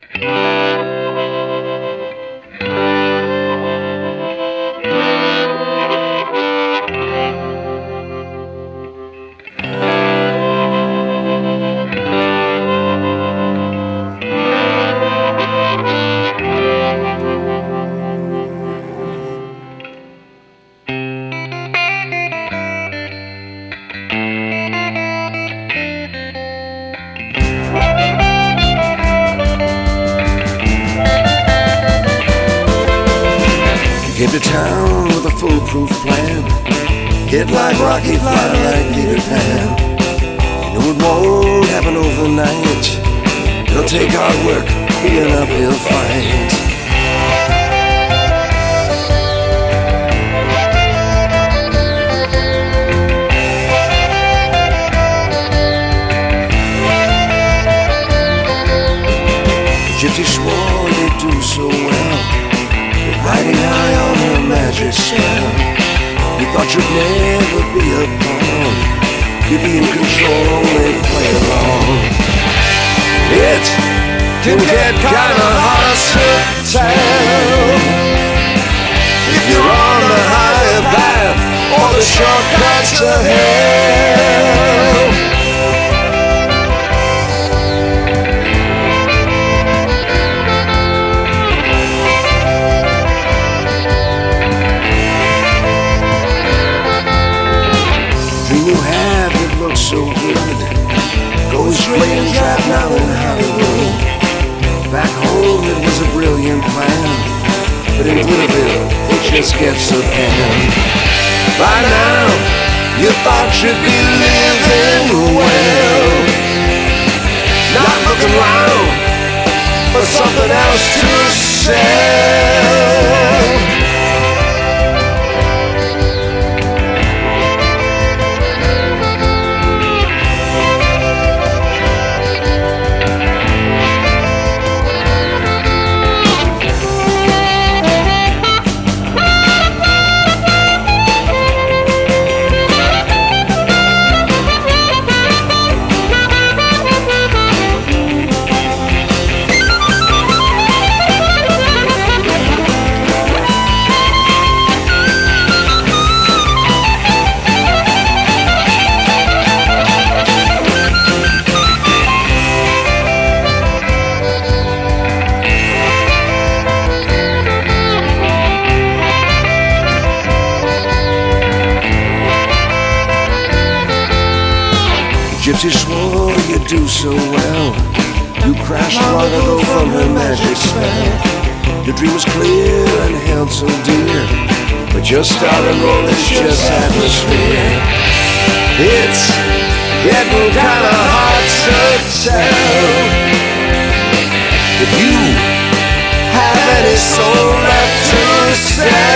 Came to town with a foolproof plan. Hit like Rocky, fly like Peter Pan. You know it won't happen overnight. It'll take hard work, be an uphill fight. The gypsy swore you'd do so well, riding high on her magic spell. You thought you'd never be a pawn. You'd be in control, only play along. It can get kinda hard to tell if you're on the higher path or the shortcuts to hell. You had that looked so good, goes playing trap now in Hollywood. Back home it was a brilliant plan, but in Louisville it just gets a pan. By now you thought you'd be living well, not looking around for something else to sell. Gypsy swore you'd do so well. You crashed long ago from her magic spell. Your dream was clear and held so dear, but your star and roll is just atmosphere. It's getting kinda hard to tell if you have any soul left to sell.